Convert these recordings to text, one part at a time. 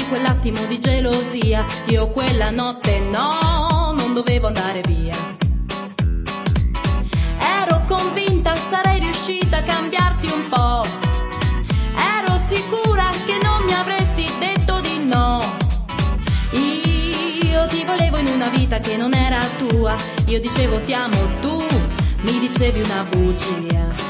quell'attimo di gelosia. Io quella notte no, non dovevo andare via. Ero convinta sarei riuscita a cambiarti un po'. Ero sicura che non mi avresti detto di no. Io ti volevo in una vita che non era tua. Io dicevo ti amo, tu mi dicevi una bugia.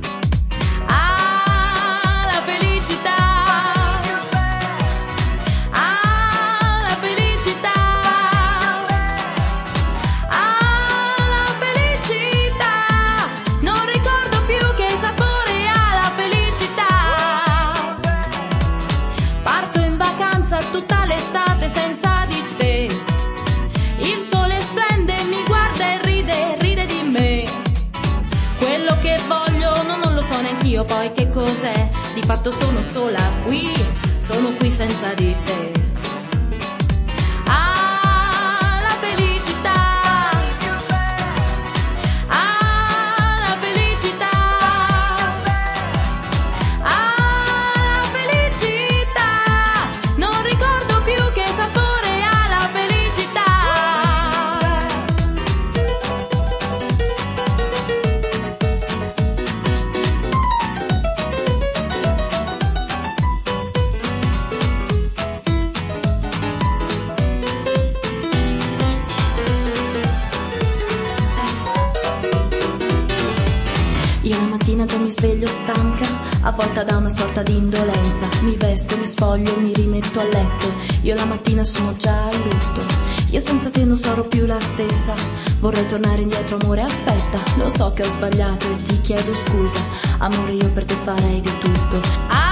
Tutta l'estate senza di te. Il sole splende, mi guarda e ride di me. Quello che voglio non lo so neanch'io poi che cos'è. Di fatto sono sola qui, sono qui senza di te. Ah, la felicità. Ah, la felicità. Io la mattina già mi sveglio stanca, avvolta da una sorta di indolenza. Mi vesto, mi spoglio, mi rimetto a letto. Io la mattina sono già a lutto. Io senza te non sarò più la stessa. Vorrei tornare indietro, amore, aspetta. Lo so che ho sbagliato e ti chiedo scusa. Amore, io per te farei di tutto.